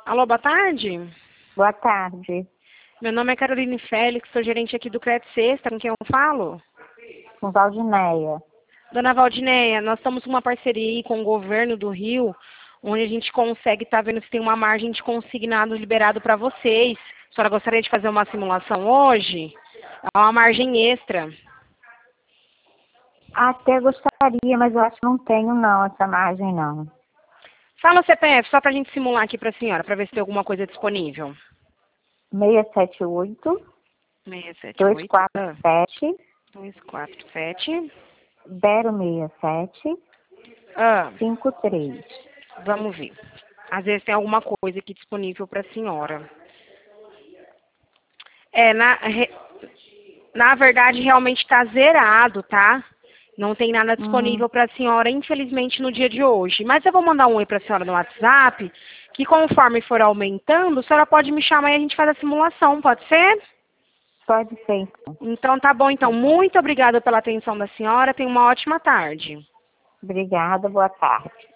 Alô, boa tarde. Boa tarde. Meu nome é Caroline Félix, sou gerente aqui do Crédito Sexta, com quem eu falo? Com Valdineia. Dona Valdineia, nós estamos com uma parceria aí com o governo do Rio, onde a gente consegue estar vendo se tem uma margem de consignado liberado para vocês. A senhora gostaria de fazer uma simulação hoje? É uma margem extra. Até gostaria, mas eu acho que não tenho não, essa margem não. Fala o CPF, só para a gente simular aqui para a senhora, para ver se tem alguma coisa disponível. 678 678 247 247 067 ah, 53. vamos ver. Às vezes tem alguma coisa aqui disponível para a senhora. Na verdade, realmente está zerado, tá? Não tem nada disponível para a senhora, infelizmente, no dia de hoje. Mas eu vou mandar um oi para a senhora no WhatsApp, que conforme for aumentando, a senhora pode me chamar e a gente faz a simulação, pode ser? Pode ser, então. Então, tá bom. Então, muito obrigada pela atenção da senhora. Tenha uma ótima tarde. Obrigada, boa tarde.